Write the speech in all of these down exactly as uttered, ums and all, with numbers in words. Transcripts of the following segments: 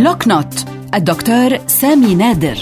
بلوك نوت الدكتور سامي نادر.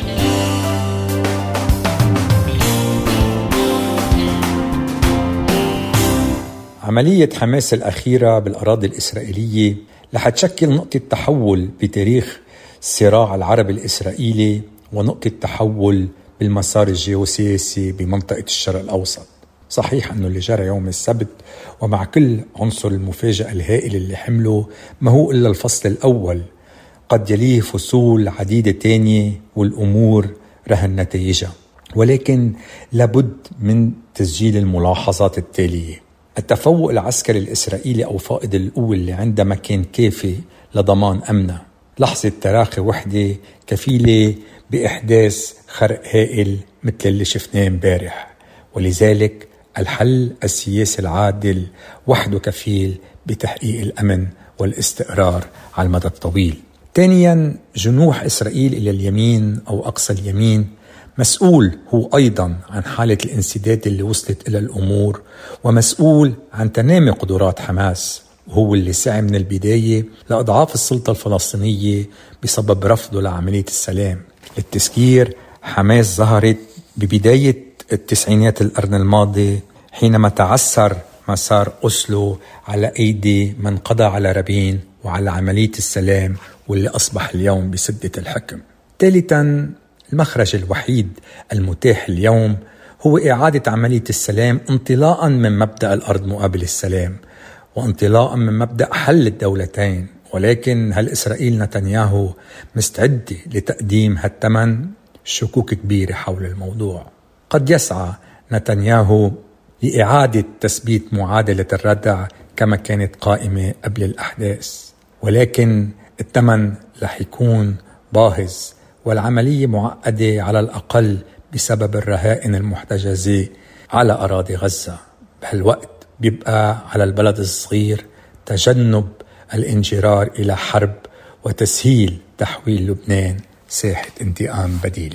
عملية حماس الأخيرة بالأراضي الإسرائيلية رح تشكل نقطة تحول بتاريخ الصراع العربي الإسرائيلي ونقطة تحول بالمسار الجيوسياسي بمنطقة الشرق الأوسط. صحيح أنه اللي جرى يوم السبت ومع كل عنصر المفاجأة الهائل اللي حمله ما هو إلا الفصل الأول، قد يليه فصول عديدة تانية والأمور رهن نتائجها، ولكن لابد من تسجيل الملاحظات التالية. التفوق العسكري الإسرائيلي أو فائض القوة اللي عنده ما كان كافي لضمان أمنه. لحظة تراخي وحدة كفيلة بإحداث خرق هائل مثل اللي شفناه امبارح، ولذلك الحل السياسي العادل وحده كفيل بتحقيق الأمن والاستقرار على المدى الطويل. ثانياً، جنوح إسرائيل إلى اليمين أو أقصى اليمين مسؤول هو أيضاً عن حالة الانسداد اللي وصلت إلى الأمور، ومسؤول عن تنامي قدرات حماس، وهو اللي سعى من البداية لأضعاف السلطة الفلسطينية بسبب رفضه لعملية السلام. للتذكير، حماس ظهرت ببداية التسعينات القرن الماضي حينما تعثر مسار أوسلو على أيدي من قضى على رابين وعلى عملية السلام واللي أصبح اليوم بسدة الحكم. ثالثاً، المخرج الوحيد المتاح اليوم هو إعادة عملية السلام انطلاقاً من مبدأ الأرض مقابل السلام، وانطلاقاً من مبدأ حل الدولتين. ولكن هل إسرائيل نتنياهو مستعدة لتقديم هالثمن؟ شكوك كبيرة حول الموضوع. قد يسعى نتنياهو لإعادة تثبيت معادلة الردع كما كانت قائمة قبل الأحداث، ولكن الثمن رح يكون باهظ، والعملية معقدة على الأقل بسبب الرهائن المحتجزة على أراضي غزة. بهالوقت بيبقى على البلد الصغير تجنب الانجرار إلى حرب وتسهيل تحويل لبنان ساحة انتقام بديلة.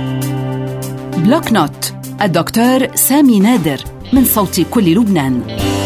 بلوك نوت الدكتور سامي نادر، من صوت كل لبنان.